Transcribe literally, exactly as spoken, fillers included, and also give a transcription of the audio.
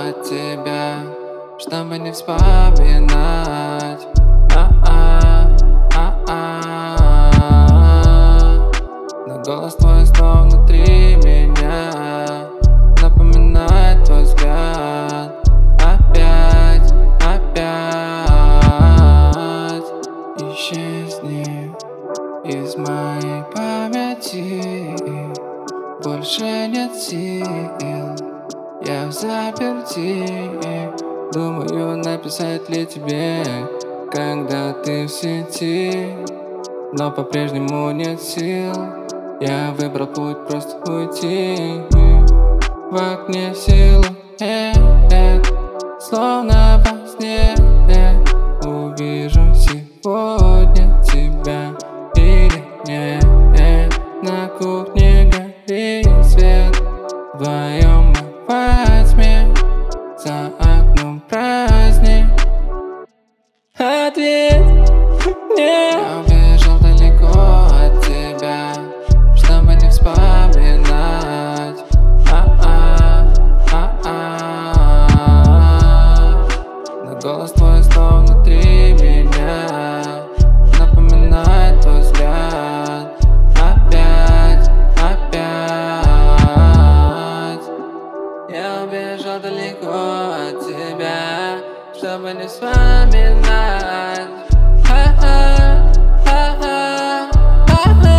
от тебя, чтобы не вспоминать. А-а, а-а. Но голос твой снова внутри меня напоминает твой взгляд. Опять, опять исчезни из моей памяти. Больше нет сил, я в заперти. Думаю, написать ли тебе, когда ты в сети, но по-прежнему нет сил. Я выбрал путь просто уйти. В окне силуэт, словно во сне. Увижу сегодня тебя или нет. На кухне горит свет, вдвоем мы во тьме, за окном праздник. Ответь мне. Я убежал далеко от тебя, чтобы не вспоминать. А-а, а-а. Но голос твой снова внутри меня напоминает твой взгляд. Опять, опять я убежал далеко от тебя, чтобы не вспоминать. А-а, а-а, а-а.